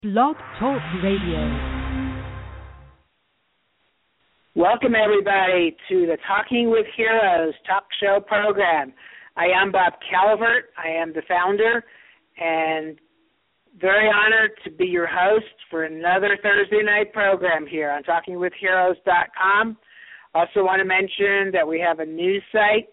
Blog Talk Radio. Welcome, everybody, to the Talking with Heroes talk show program. I am Bob Calvert. I am the founder and very honored to be your host for another Thursday night program here on TalkingWithHeroes.com. Also want to mention that we have a news site,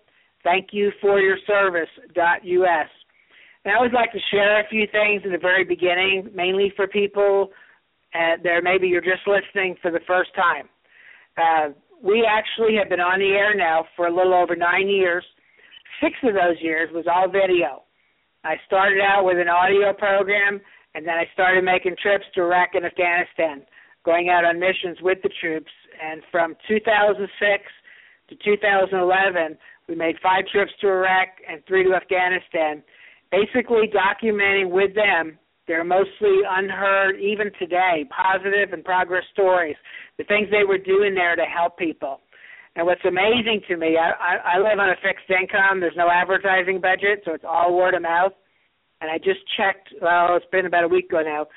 thankyouforyourservice.us. And I always like to share a few things in the very beginning, mainly for people there maybe you're just listening for the first time. We actually have been on the air now for a little over 9 years. 6 of those years was all video. I started out with an audio program, and then I started making trips to Iraq and Afghanistan, going out on missions with the troops. And from 2006 to 2011, we made 5 trips to Iraq and 3 to Afghanistan, basically documenting with them their mostly unheard, even today, positive and progress stories, the things they were doing there to help people. And what's amazing to me, I live on a fixed income. There's no advertising budget, so it's all word of mouth. And I just checked, well, it's been about a week ago now,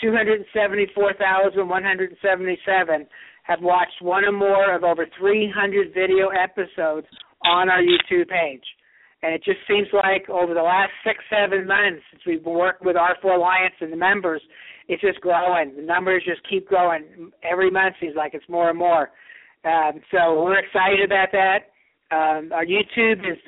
274,177 have watched one or more of over 300 video episodes on our YouTube page. And it just seems like over the last 6-7 months since we've been working with R4 Alliance and the members, it's just growing. The numbers just keep growing. Every month seems like it's more and more. So we're excited about that. Our YouTube is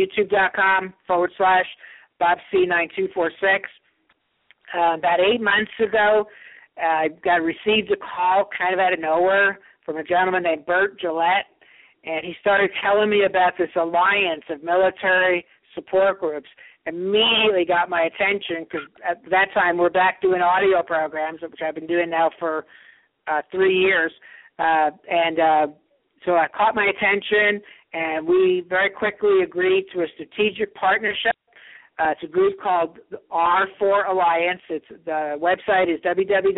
youtube.com/BobC9246. About 8 months ago, I received a call kind of out of nowhere from a gentleman named Bert Gillette. And he started telling me about this alliance of military support groups. Immediately got my attention because at that time we're back doing audio programs, which I've been doing now for 3 years. So I caught my attention, and we very quickly agreed to a strategic partnership. It's a group called the R4 Alliance. The website is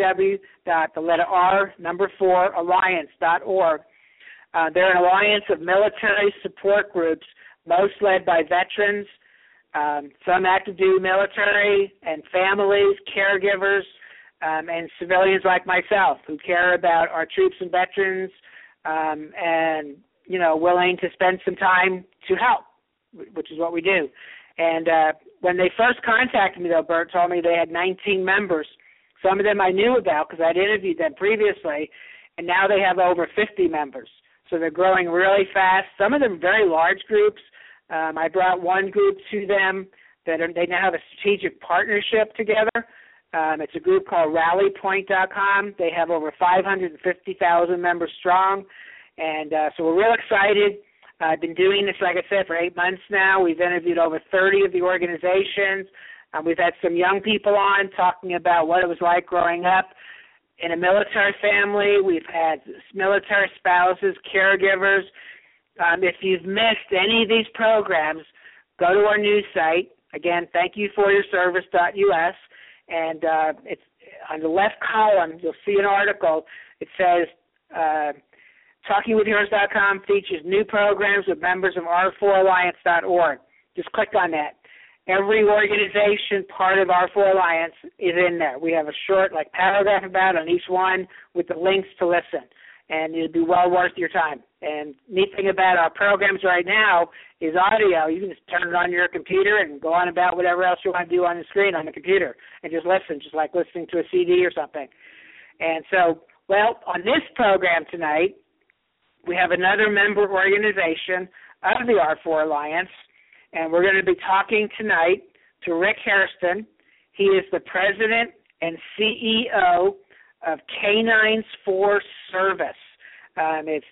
www.4alliance.org. They're an alliance of military support groups, most led by veterans, some active duty military, and families, caregivers, and civilians like myself who care about our troops and veterans and, you know, willing to spend some time to help, which is what we do. And when they first contacted me, though, Bert told me they had 19 members. Some of them I knew about because I'd interviewed them previously, and now they have over 50 members. So they're growing really fast. Some of them very large groups. I brought one group to them they now have a strategic partnership together. It's a group called RallyPoint.com. They have over 550,000 members strong. And so we're real excited. I've been doing this, like I said, for 8 months now. We've interviewed over 30 of the organizations. We've had some young people on talking about what it was like growing up in a military family. We've had military spouses, caregivers. If you've missed any of these programs, go to our news site. Again, thankyouforyourservice.us. And it's on the left column, you'll see an article. It says, TalkingWithHeroes.com features new programs with members of R4Alliance.org. Just click on that. Every organization part of R4 Alliance is in there. We have a short paragraph about on each one with the links to listen, and it'll be well worth your time. And neat thing about our programs right now is audio. You can just turn it on your computer and go on about whatever else you want to do on the screen on the computer and just listen, just like listening to a CD or something. And so, well, on this program tonight, we have another member organization of the R4 Alliance, and we're going to be talking tonight to Rick Hairston. He is the president and CEO of Canines for Service. It's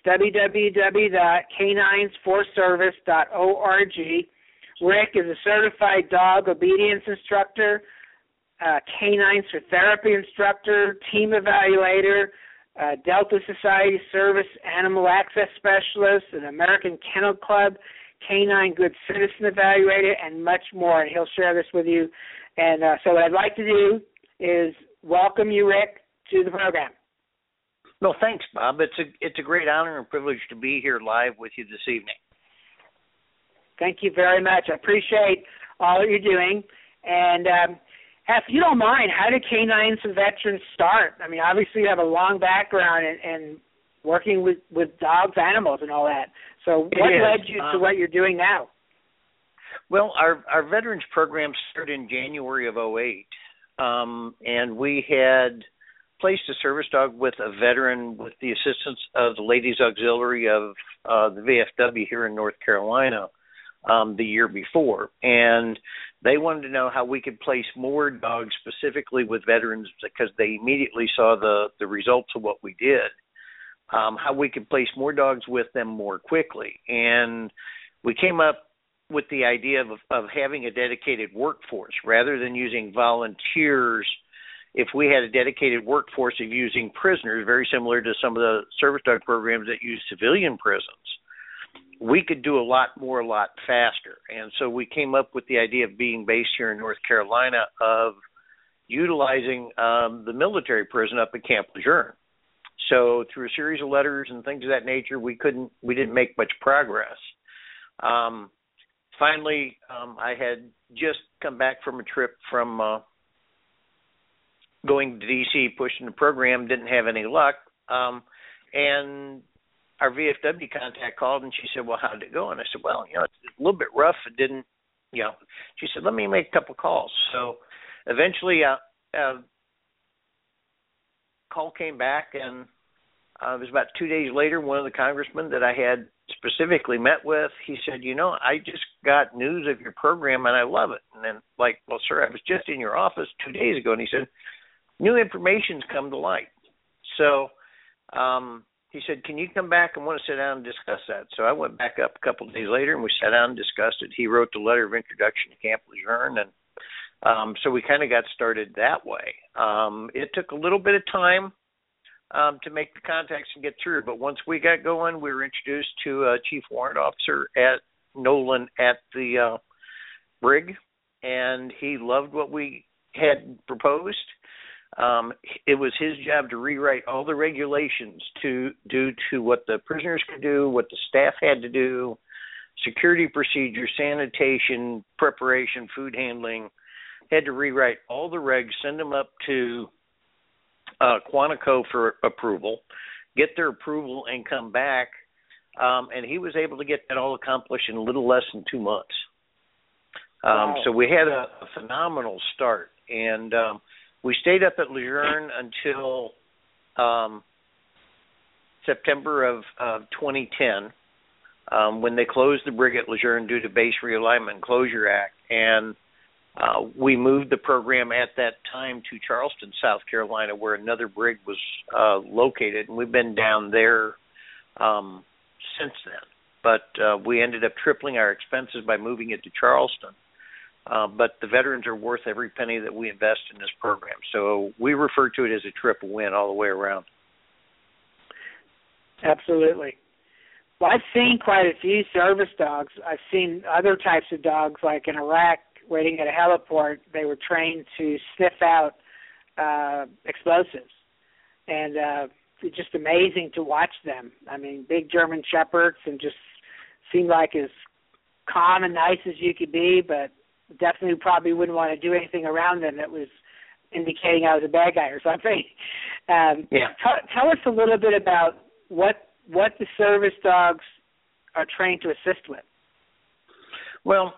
www.caninesforservice.org. Rick is a certified dog obedience instructor, Canines for Therapy instructor, team evaluator, Delta Society Service Animal Access Specialist, an American Kennel Club Canine Good Citizen Evaluator, and much more. And he'll share this with you. And so what I'd like to do is welcome you, Rick, to the program. Well, thanks, Bob. It's a great honor and privilege to be here live with you this evening. Thank you very much. I appreciate all that you're doing. And If you don't mind, how did Canines and Veterans start? I mean, obviously you have a long background in working with dogs, animals, and all that. So what led you to what you're doing now? Well, our veterans program started in January of '08, and we had placed a service dog with a veteran with the assistance of the Ladies Auxiliary of the VFW here in North Carolina the year before. And they wanted to know how we could place more dogs specifically with veterans because they immediately saw the results of what we did, how we could place more dogs with them more quickly. And we came up with the idea of having a dedicated workforce rather than using volunteers. If we had a dedicated workforce of using prisoners, very similar to some of the service dog programs that use civilian prisons, we could do a lot more, a lot faster. And so we came up with the idea of being based here in North Carolina, of utilizing the military prison up at Camp Lejeune. So through a series of letters and things of that nature, we didn't make much progress. Finally, I had just come back from a trip from going to D.C., pushing the program, didn't have any luck. And our VFW contact called, and she said, well, how did it go? And I said, well, it's a little bit rough. It didn't, She said, let me make a couple calls. So eventually call came back, and it was about 2 days later, one of the congressmen that I had specifically met with, he said, I just got news of your program, and I love it. And then, well, sir, I was just in your office 2 days ago. And he said, new information's come to light. So he said, can you come back? I want to sit down and discuss that. So I went back up a couple of days later, and we sat down and discussed it. He wrote the letter of introduction to Camp Lejeune, and so we kind of got started that way. It took a little bit of time to make the contacts and get through, but once we got going, we were introduced to a chief warrant officer at Nolan at the brig, and he loved what we had proposed. It was his job to rewrite all the regulations due to what the prisoners could do, what the staff had to do, security procedures, sanitation, preparation, food handling. Had to rewrite all the regs, send them up to Quantico for approval, get their approval, and come back. And he was able to get that all accomplished in a little less than 2 months. Wow. So we had a phenomenal start. And we stayed up at Lejeune until September of 2010, when they closed the brig at Lejeune due to Base Realignment and Closure Act. And we moved the program at that time to Charleston, South Carolina, where another brig was located. And we've been down there since then. But we ended up tripling our expenses by moving it to Charleston. But the veterans are worth every penny that we invest in this program. So we refer to it as a triple win all the way around. Absolutely. Well, I've seen quite a few service dogs. I've seen other types of dogs, like in Iraq, waiting at a heliport. They were trained to sniff out explosives. And it's just amazing to watch them. I mean, big German Shepherds, and just seemed like as calm and nice as you could be, but definitely probably wouldn't want to do anything around them that was indicating I was a bad guy or something. Tell us a little bit about what the service dogs are trained to assist with. Well,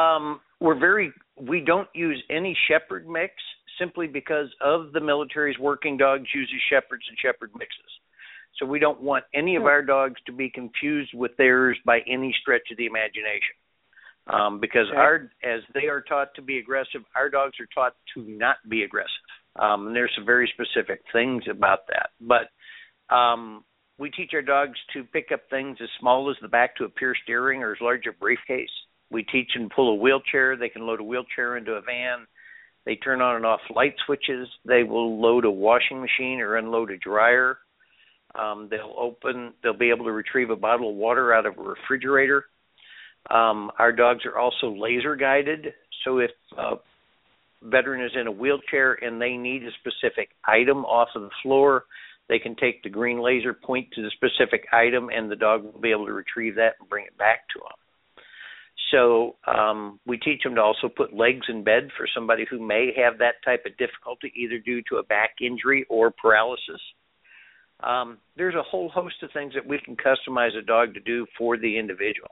we don't use any shepherd mix simply because of the military's working dogs uses shepherds and shepherd mixes. So we don't want any of our dogs to be confused with theirs by any stretch of the imagination. Because as they are taught to be aggressive, our dogs are taught to not be aggressive. And there's some very specific things about that. But we teach our dogs to pick up things as small as the back to a pierced earring or as large a briefcase. We teach them to pull a wheelchair. They can load a wheelchair into a van. They turn on and off light switches. They will load a washing machine or unload a dryer. They'll be able to retrieve a bottle of water out of a refrigerator. Our dogs are also laser guided, so if a veteran is in a wheelchair and they need a specific item off of the floor, they can take the green laser, point to the specific item, and the dog will be able to retrieve that and bring it back to them. So we teach them to also put legs in bed for somebody who may have that type of difficulty, either due to a back injury or paralysis. There's a whole host of things that we can customize a dog to do for the individual.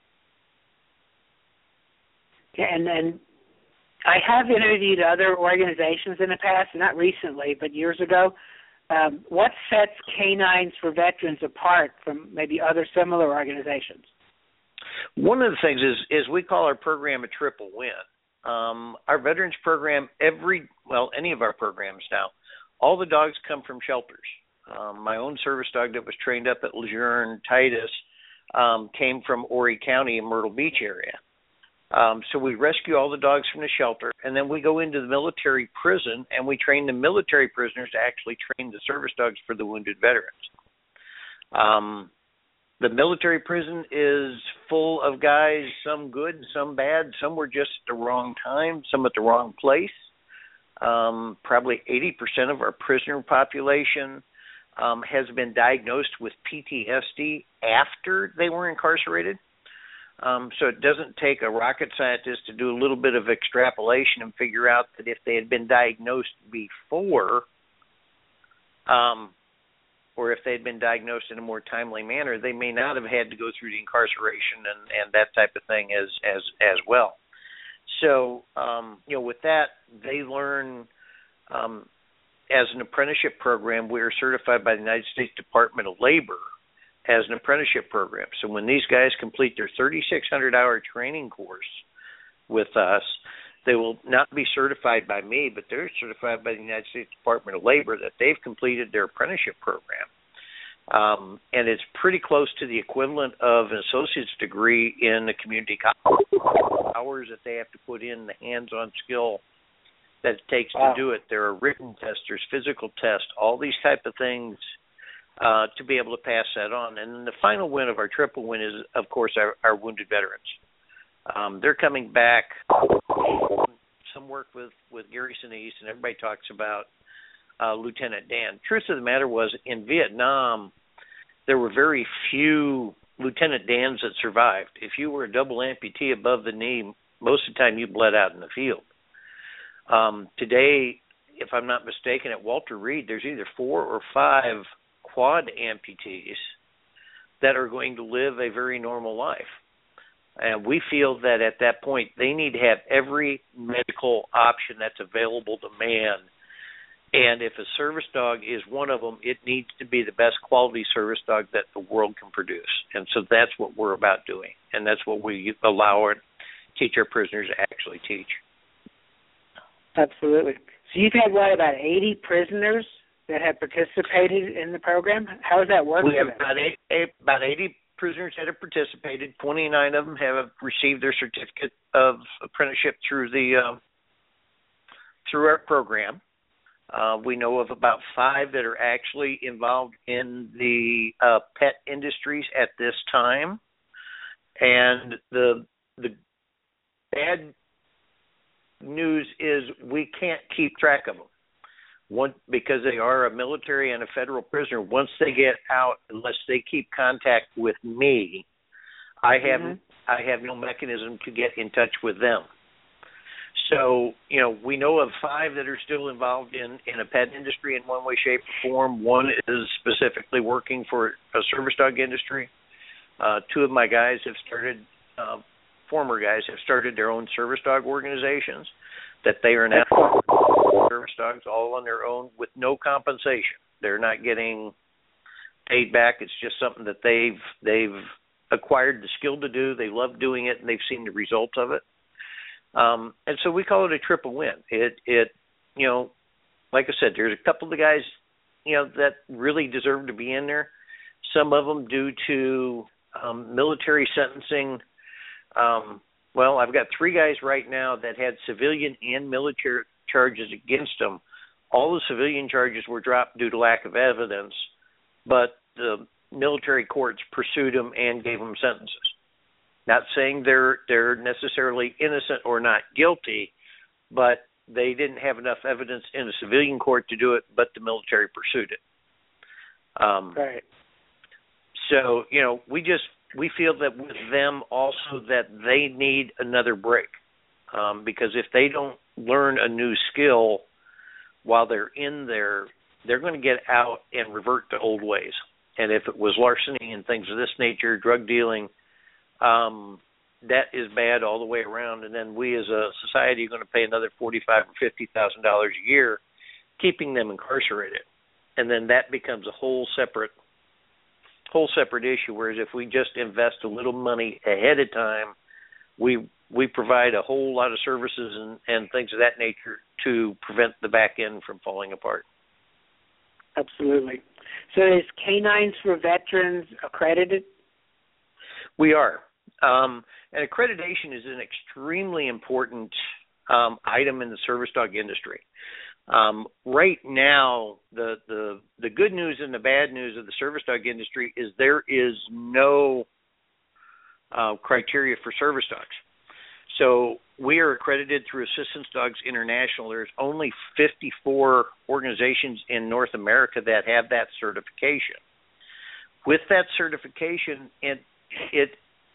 Yeah, and I have interviewed other organizations in the past, not recently, but years ago. What sets Canines for Veterans apart from maybe other similar organizations? One of the things is we call our program a triple win. Our veterans program, any of our programs now, all the dogs come from shelters. My own service dog that was trained up at Lejeune, Titus, came from Horry County in Myrtle Beach area. So we rescue all the dogs from the shelter, and then we go into the military prison, and we train the military prisoners to actually train the service dogs for the wounded veterans. The military prison is full of guys, some good, some bad. Some were just at the wrong time, some at the wrong place. Probably 80% of our prisoner population has been diagnosed with PTSD after they were incarcerated. So it doesn't take a rocket scientist to do a little bit of extrapolation and figure out that if they had been diagnosed before, or if they had been diagnosed in a more timely manner, they may not have had to go through the incarceration and that type of thing as well. So, with that, they learn as an apprenticeship program. We are certified by the United States Department of Labor as an apprenticeship program. So when these guys complete their 3,600-hour training course with us, they will not be certified by me, but they're certified by the United States Department of Labor that they've completed their apprenticeship program. And it's pretty close to the equivalent of an associate's degree in the community college. Hours that they have to put in, the hands-on skill that it takes to do it. There are written tests, there's physical tests, all these type of things to be able to pass that on. And then the final win of our triple win is, of course, our wounded veterans. They're coming back. Some work with Gary Sinise, and everybody talks about Lieutenant Dan. Truth of the matter was, in Vietnam, there were very few Lieutenant Dans that survived. If you were a double amputee above the knee, most of the time you bled out in the field. Today, if I'm not mistaken, at Walter Reed, there's either 4 or 5 quad amputees that are going to live a very normal life. And we feel that at that point, they need to have every medical option that's available to man. And if a service dog is one of them, it needs to be the best quality service dog that the world can produce. And so that's what we're about doing. And that's what we allow and teach our prisoners to actually teach. Absolutely. So you've had, about 80 prisoners that have participated in the program? How does that work? We have about 80 prisoners that have participated. 29 of them have received their certificate of apprenticeship through our program. We know of about 5 that are actually involved in the pet industries at this time. And the bad news is we can't keep track of them. Because they are a military and a federal prisoner, once they get out, unless they keep contact with me, I have no mechanism to get in touch with them. So, we know of 5 that are still involved in a pet industry in one way, shape, or form. 1 is specifically working for a service dog industry. 2 of my guys have started, former guys have started their own service dog organizations that they are now service dogs all on their own with no compensation. They're not getting paid back. It's just something that they've acquired the skill to do. They love doing it, and they've seen the results of it. And so we call it a triple win. It like I said, there's a couple of the guys, that really deserve to be in there. Some of them due to military sentencing. I've got 3 guys right now that had civilian and military charges against them. All the civilian charges were dropped due to lack of evidence, but the military courts pursued them and gave them sentences. Not saying they're necessarily innocent or not guilty, but they didn't have enough evidence in a civilian court to do it, but the military pursued it. Right. So, we just we feel that with them also that they need another break, because if they don't learn a new skill while they're in there, they're going to get out and revert to old ways. And if it was larceny and things of this nature, drug dealing, that is bad all the way around. And then we as a society are going to pay another $45,000 or $50,000 a year keeping them incarcerated. And then that becomes a whole separate issue. Whereas if we just invest a little money ahead of time, we provide a whole lot of services and things of that nature to prevent the back end from falling apart. Absolutely. So is Canines for Veterans accredited? We are. And accreditation is an extremely important item in the service dog industry. Right now, the good news and the bad news of the service dog industry is there is no criteria for service dogs. So we are accredited through Assistance Dogs International. There's only 54 organizations in North America that have that certification. With that certification, it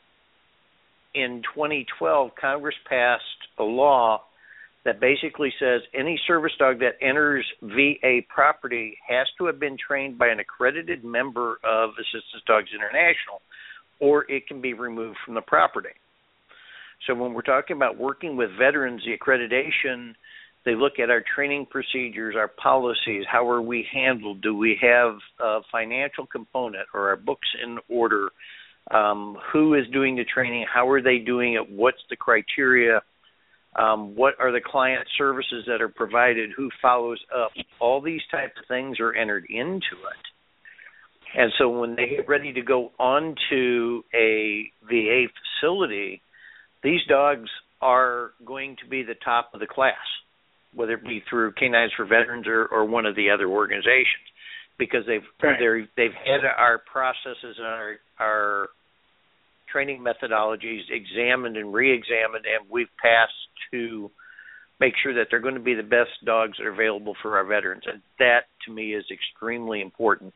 in 2012, Congress passed a law that basically says any service dog that enters VA property has to have been trained by an accredited member of Assistance Dogs International, or it can be removed from the property. So when we're talking about working with veterans, the accreditation, they look at our training procedures, our policies, how are we handled, do we have a financial component, or our books in order, who is doing the training, how are they doing it, what's the criteria, what are the client services that are provided, who follows up. All these types of things are entered into it. And so when they get ready to go onto a VA facility, these dogs are going to be the top of the class, whether it be through Canines for Veterans or one of the other organizations, because they've had our processes and our training methodologies examined and re-examined, and we've passed to make sure that they're going to be the best dogs that are available for our veterans. And that, to me, is extremely important,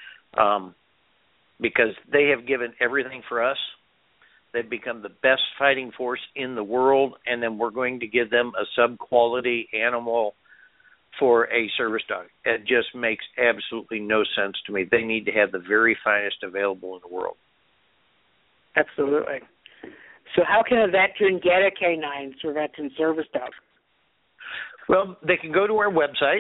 because they have given everything for us. They've become the best fighting force in the world, and then we're going to give them a sub-quality animal for a service dog. It just makes absolutely no sense to me. They need to have the very finest available in the world. Absolutely. So how can a veteran get a Canines for Veterans service dog? Well, they can go to our website,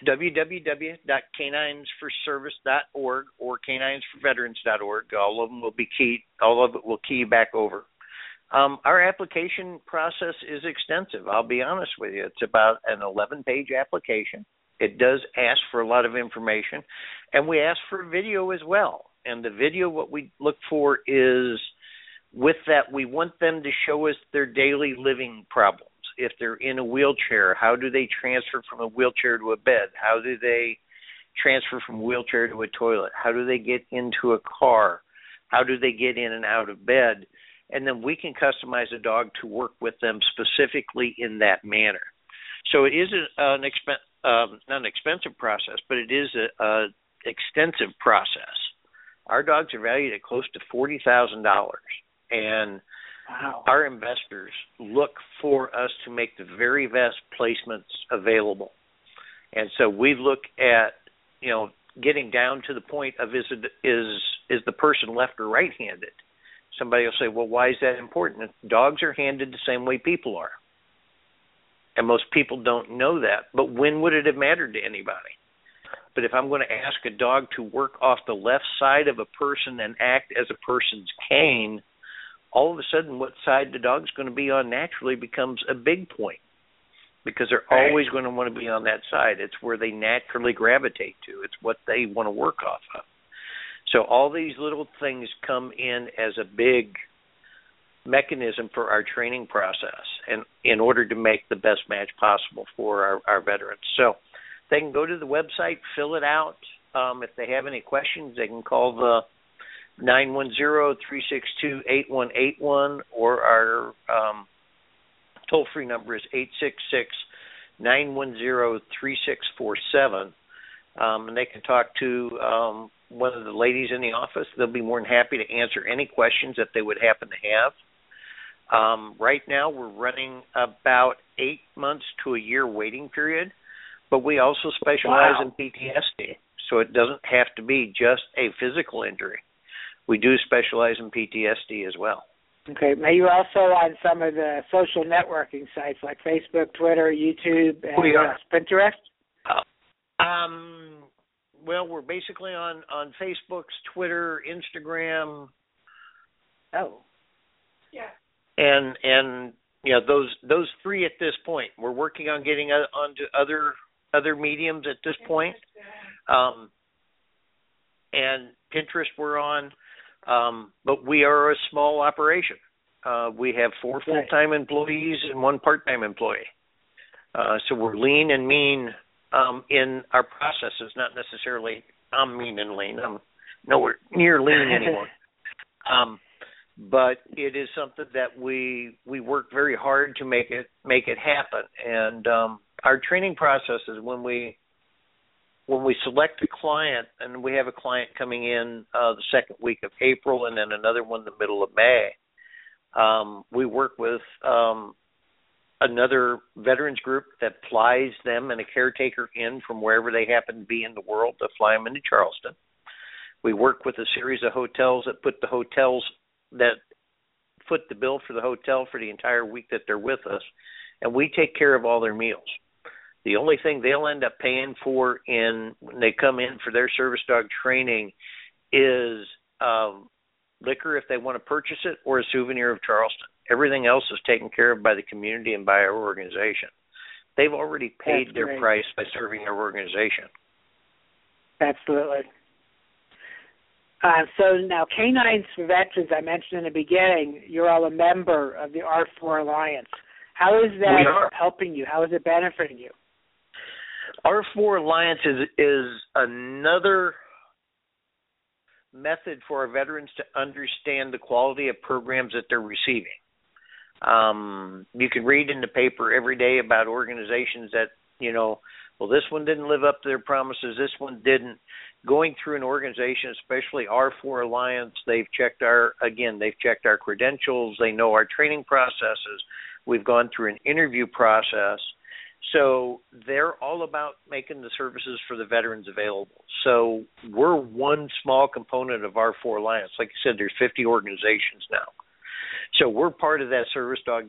www.caninesforservice.org or caninesforveterans.org. All of them will be keyed. All of it will key back over. Our application process is extensive. I'll be honest with you. It's about an 11-page application. It does ask for a lot of information, and we ask for video as well. And the video, what we look for is, with that, we want them to show us their daily living problems. If they're in a wheelchair, how do they transfer from a wheelchair to a bed? How do they transfer from a wheelchair to a toilet? How do they get into a car? How do they get in and out of bed? And then we can customize a dog to work with them specifically in that manner. So it is not an expensive process, but it is an extensive process. Our dogs are valued at close to $40,000, and wow. Our investors look for us to make the very best placements available. And so we look at, getting down to the point of is the person left or right-handed? Somebody will say, well, why is that important? Dogs are handed the same way people are. And most people don't know that. But when would it have mattered to anybody? But if I'm going to ask a dog to work off the left side of a person and act as a person's cane, all of a sudden what side the dog's going to be on naturally becomes a big point, because they're always going to want to be on that side. It's where they naturally gravitate to. It's what they want to work off of. So all these little things come in as a big mechanism for our training process, and in order to make the best match possible for our veterans. So they can go to the website, fill it out. If they have any questions, they can call the 910-362-8181, or our toll-free number is 866-910-3647. And they can talk to one of the ladies in the office. They'll be more than happy to answer any questions that they would happen to have. Right now, we're running about 8 months to a year waiting period, but we also specialize in PTSD, so it doesn't have to be just a physical injury. We do specialize in PTSD as well. Okay. Are you also on some of the social networking sites like Facebook, Twitter, YouTube, and We are. Pinterest? Well, we're basically on Facebook, Twitter, Instagram. Oh. Yeah. And you know, those three at this point. We're working on getting onto other mediums at this point. And Pinterest we're on, but we are a small operation. We have 4 full-time employees and 1 part-time employee. So we're lean and mean in our processes, not necessarily I'm mean and lean. I'm nowhere near lean anymore. But it is something that we work very hard to make it happen. And our training process is when we select a client, and we have a client coming in the second week of April and then another one the middle of May, we work with another veterans group that flies them and a caretaker in from wherever they happen to be in the world to fly them into Charleston. We work with a series of hotels that foot the bill for the hotel for the entire week that they're with us, and we take care of all their meals. The only thing they'll end up paying for when they come in for their service dog training is liquor if they want to purchase it, or a souvenir of Charleston. Everything else is taken care of by the community and by our organization. They've already paid their price by serving our organization. Absolutely. So now, Canines for Veterans, I mentioned in the beginning, you're all a member of the R4 Alliance. How is that helping you? How is it benefiting you? R4 Alliance is another method for our veterans to understand the quality of programs that they're receiving. You can read in the paper every day about organizations that, well, this one didn't live up to their promises, this one didn't. Going through an organization, especially R4 Alliance, they've checked our credentials, they know our training processes, we've gone through an interview process. So they're all about making the services for the veterans available. So we're one small component of R4 Alliance. Like I said, there's 50 organizations now. So we're part of that service dog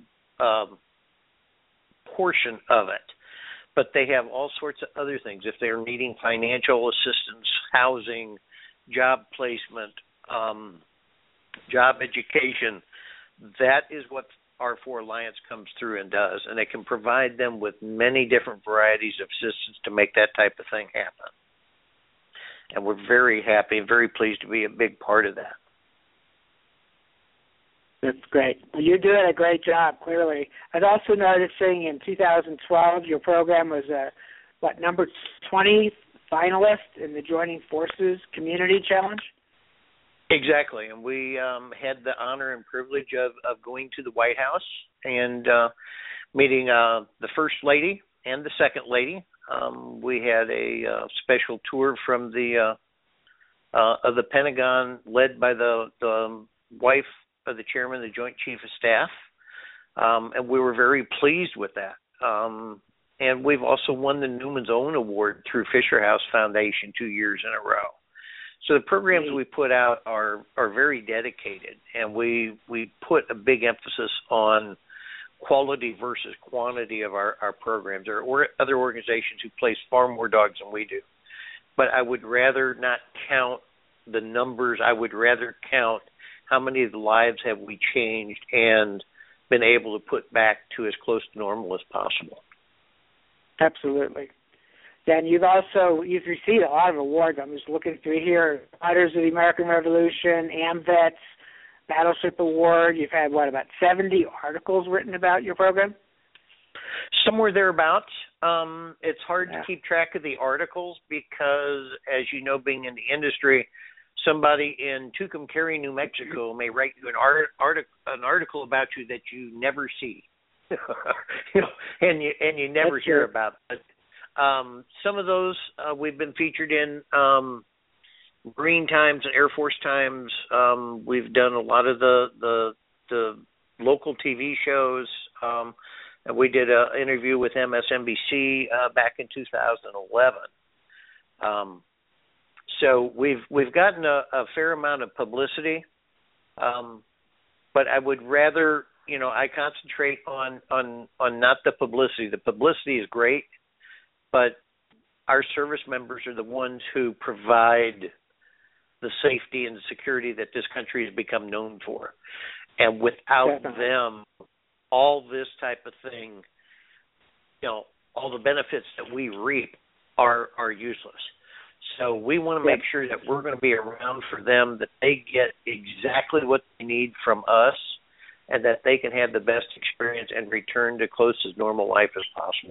portion of it. But they have all sorts of other things. If they're needing financial assistance, housing, job placement, job education, that is what R4 Alliance comes through and does. And they can provide them with many different varieties of assistance to make that type of thing happen. And we're very happy and very pleased to be a big part of that. That's great. Well, you're doing a great job, clearly. I was also noticing in 2012 your program was number 20 finalist in the Joining Forces Community Challenge? Exactly. And we had the honor and privilege of going to the White House and meeting the First Lady and the Second Lady. We had a special tour from of the Pentagon led by the wife of the chairman of the Joint Chief of Staff, and we were very pleased with that. And we've also won the Newman's Own Award through Fisher House Foundation 2 years in a row. So the programs we put out are very dedicated, and we put a big emphasis on quality versus quantity of our programs. There are other organizations who place far more dogs than we do. But I would rather not count the numbers. I would rather count how many of the lives have we changed and been able to put back to as close to normal as possible. Absolutely. Then you've received a lot of awards. I'm just looking through here. Fighters of the American Revolution, AMVETS, Battleship Award. You've had, about 70 articles written about your program? Somewhere thereabouts. It's hard to keep track of the articles because, as you know, being in the industry, somebody in Tucumcari, New Mexico may write you an article about you that you never see, and you never hear about. But some of those we've been featured in Marine Times and Air Force Times. We've done a lot of the local TV shows. And we did an interview with MSNBC back in 2011. So we've gotten a fair amount of publicity, but I would rather, I concentrate on not the publicity. The publicity is great, but our service members are the ones who provide the safety and the security that this country has become known for. And without them, all this type of thing, all the benefits that we reap are useless. So we want to make sure that we're going to be around for them, that they get exactly what they need from us, and that they can have the best experience and return to close as normal life as possible.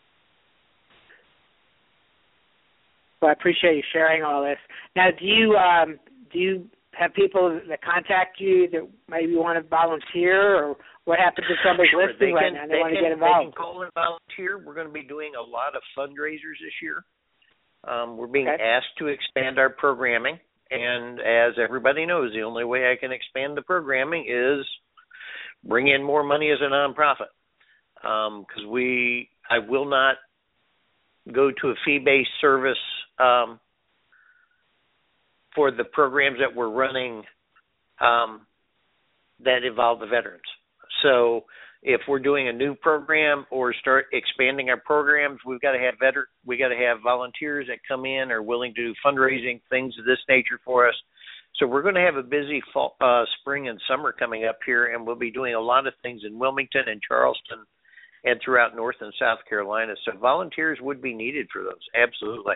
Well, I appreciate you sharing all this. Now, do you have people that contact you that maybe want to volunteer, or what happens if somebody's listening right now and they want to get involved? They can call and volunteer. We're going to be doing a lot of fundraisers this year. We're being asked to expand our programming, and as everybody knows, the only way I can expand the programming is bring in more money as a nonprofit. Because I will not go to a fee-based service for the programs that we're running that involve the veterans. So if we're doing a new program or start expanding our programs, we've got to have volunteers that come in or willing to do fundraising, things of this nature for us. So we're going to have a busy fall, spring and summer coming up here, and we'll be doing a lot of things in Wilmington and Charleston and throughout North and South Carolina. So volunteers would be needed for those, absolutely.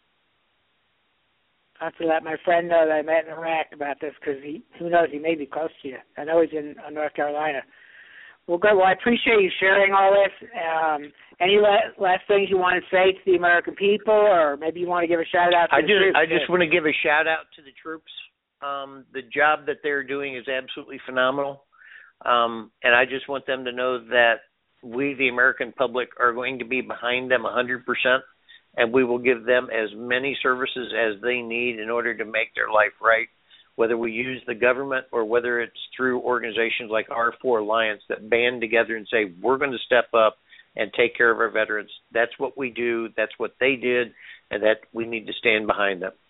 I have to let my friend know that I met in Iraq about this, because who knows, he may be close to you. I know he's in North Carolina. Well, good. Well, I appreciate you sharing all this. Any last things you want to say to the American people, or maybe you want to give a shout-out to the troops? I just want to give a shout-out to the troops. The job that they're doing is absolutely phenomenal, and I just want them to know that we, the American public, are going to be behind them 100%, and we will give them as many services as they need in order to make their life right, whether we use the government or whether it's through organizations like R4 Alliance that band together and say, we're going to step up and take care of our veterans. That's what we do. That's what they did, and that we need to stand behind them.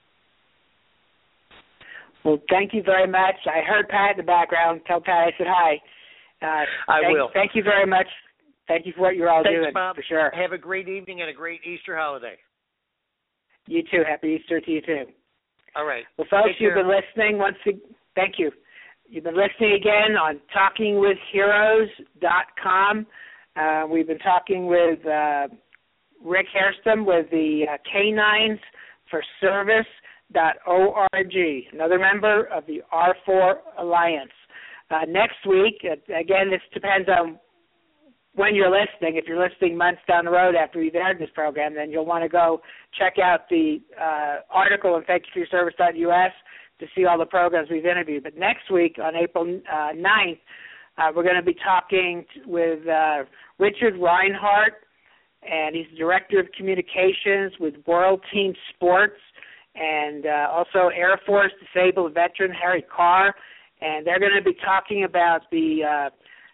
Well, thank you very much. I heard Pat in the background. Tell Pat I said hi. I will. Thank you very much. Thank you for what you're all doing, Bob. for sure. Have a great evening and a great Easter holiday. You too. Happy Easter to you too. All right. Well, folks, you've been listening. Thank you. You've been listening again on TalkingWithHeroes.com. We've been talking with Rick Hairston with the Canines for Service.org, another member of the R4 Alliance. Next week, again, this depends on when you're listening. If you're listening months down the road after you've aired this program, then you'll want to go check out the article on thankyouforyourservice.us to see all the programs we've interviewed. But next week, on April 9th, we're going to be talking with Richard Reinhardt, and he's the Director of Communications with World Team Sports, and also Air Force Disabled Veteran Harry Carr, and they're going to be talking about the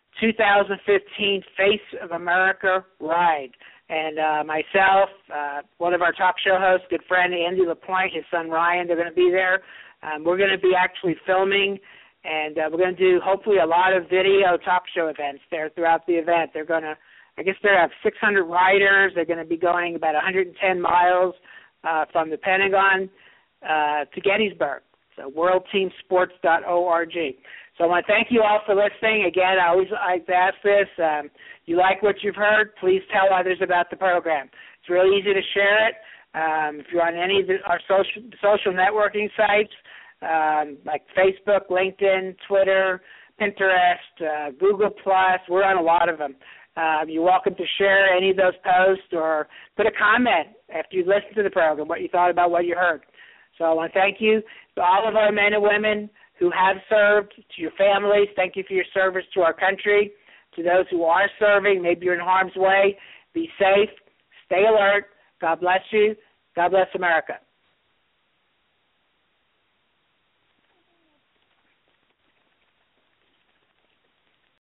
2015 Face of America Ride. And myself, one of our talk show hosts, good friend Andy LaPointe, his son Ryan, they're going to be there. We're going to be actually filming, and we're going to do hopefully a lot of video talk show events there throughout the event. They're going to, I guess they have 600 riders. They're going to be going about 110 miles from the Pentagon to Gettysburg. So worldteamsports.org. So I want to thank you all for listening. Again, I always like to ask this. You like what you've heard, please tell others about the program. It's really easy to share it. If you're on any of our social networking sites, like Facebook, LinkedIn, Twitter, Pinterest, Google+, we're on a lot of them. You're welcome to share any of those posts or put a comment after you listen to the program, what you thought about what you heard. So I want to thank you to all of our men and women who have served, to your families. Thank you for your service to our country. To those who are serving, maybe you're in harm's way, be safe, stay alert. God bless you. God bless America.